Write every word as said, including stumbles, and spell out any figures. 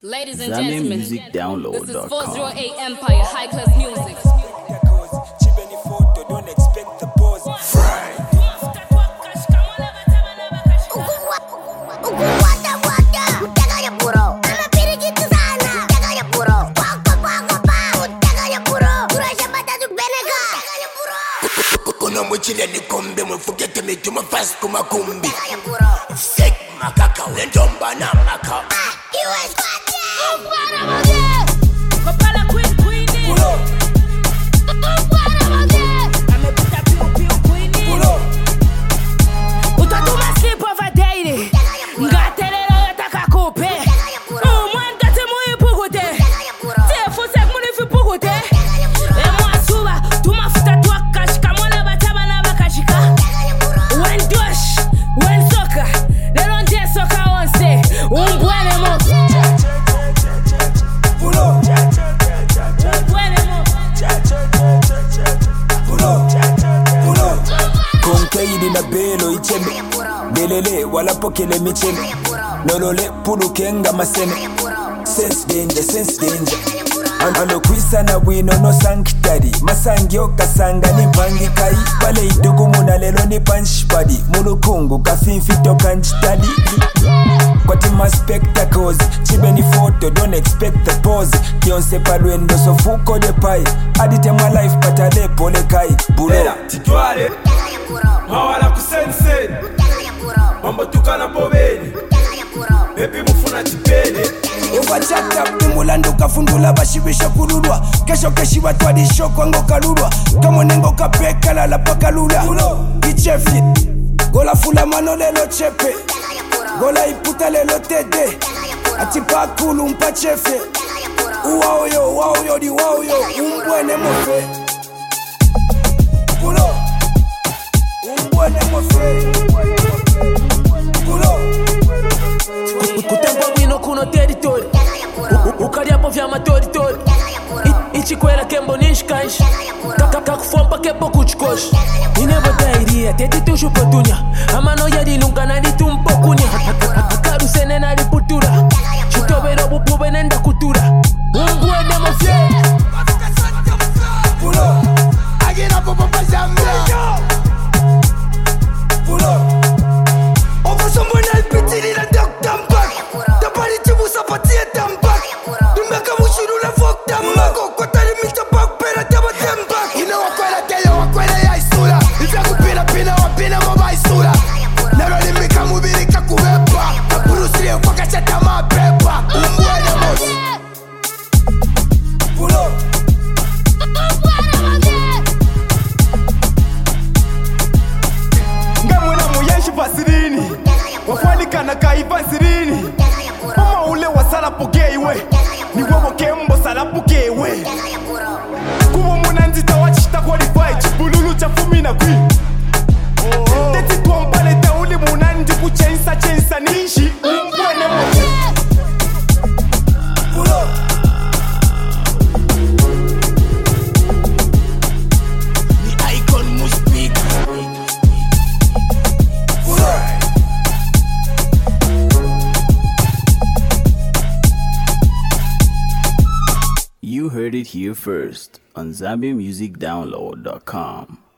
Ladies and gentlemen, this is ZambianMusicDownload dot com. four oh eight Empire High Class Music. Don't expect the pause. Kuna mwichile ni kombe mfukete mituma fast kuma kumbi Fake makaka wendomba na maka Kopala queen queenie. Pull up, Amepita piu piu queenie. pull up. Utatuma sleep over daily. Ngatelelo yataka kupe. Umwanda timu ipugute. Tefu sek munifi pugute. Emwa suba tumafuta twakashika mwana bataba na bakashika. When dosh, when soka. Lelo nje soka onse. Umbwene mo. Pull up, Umbwene mo. pull up, pull up. Konkeidi na belo ichembe Belele wala pokele michembe Nolole pulu kenga maseme Sense danger, sense danger Alo kwisa na wino no sanctuary Masangyo kasanga ni mpangi kai Pale idugu muna lelo ni punch body Mulukungu kafinfito kanchitadi Kwati ma spectacles Chibe ni photo, don't expect the pose Kionse palwendo so fuko de pai Adite my life patale pole kai Bulo Ela, titwale Mawala kusense Mambo tukana poveni Baby mufuna tipele Uvachata pimulando kafundula bashibisha kululwa Kesho keshiba twadisho kwango kalulwa Kamonengo kapeka lala pakalula Ichefi Gola fula mano lelo chepe Gola iputa lelo tede Atipa kulu mpa chefe Uwaoyo, uwaoyo di uwaoyo Umbwene mofe Pulo Umbwene mofe Pulo Kutempo wino kuno territory Ukariapo vyama toritori Ichikwela kembo nishkansh Kakufompa kepo kuchkosh Inebo dairia teti tushu potunya Amano yadi nunca nadi tumpo kunya Akaru sene nadi putura Chutobero bupu benenda kutura Umbwene mofye Pull up, I get up on my Zambia. Pull up, over someone else pity in a duck dump back. The body to was up a tear dump back. To make a wish you the fuck them back. What I mean to back, better than a them back. You know what I tell you, what I sura. If I could pin a pin or pin a mobile sura. Never let me come with it, Kakuepa. A Bruce Lee, fuck a chat on my paper. Pull up. Ngamwena muyeshi pasirini Wafalika na kaiva sirini Mama ule wasala pokewe Ni wewo kembo sala pokewe Kubo muna nzita wachita qualify Chibululu chafumi na kwi Teti tuambale tauli muna ndi kuchensa chensa nishi Umbwene moke Pull up. The icon must speak Pull up. You heard it here first on Zambian Music Download dot com.